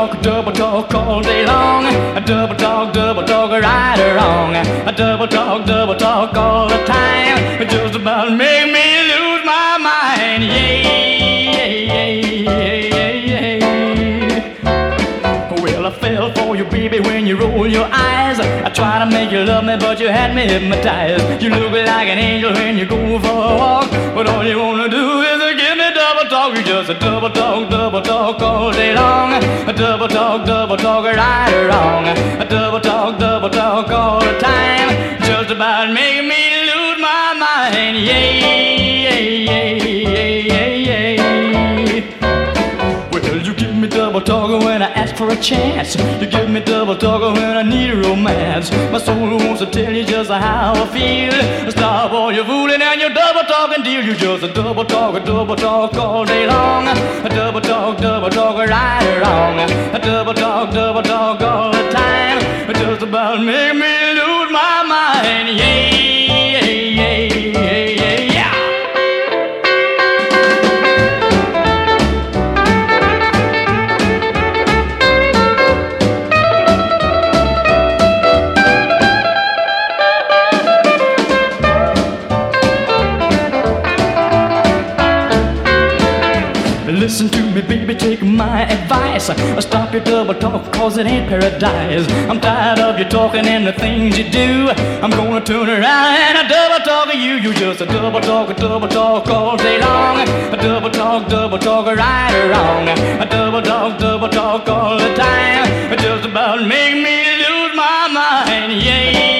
talk all day long. A double talk, right or wrong. A double talk all the time. Just about make me lose my mind. Well, I fell for you, baby, when you roll your eyes. I try to make you love me, but you had me hypnotized. You look like an angel when you go for a walk, but all you wanna do is give me double talk. You just a double talk all day long. A double talk, right or wrong. A double talk all the time. Just about making me lose my mind. Well, you give me double talk when I ask for a chance. You give me double talk when I need a romance. My soul wants to tell you just how I feel. Stop all your fooling and your double talking deal. You just a double talk all day long. A double talk, right or wrong. A double talk all the time. Just about make me lose my mind. Listen to me, baby, take my advice. Stop your double talk, cause it ain't paradise. I'm tired of you talking and the things you do. I'm gonna turn around and a double talk you. You just a double talk all day long. A double talk, right or wrong. A double talk all the time. Just about make me lose my mind.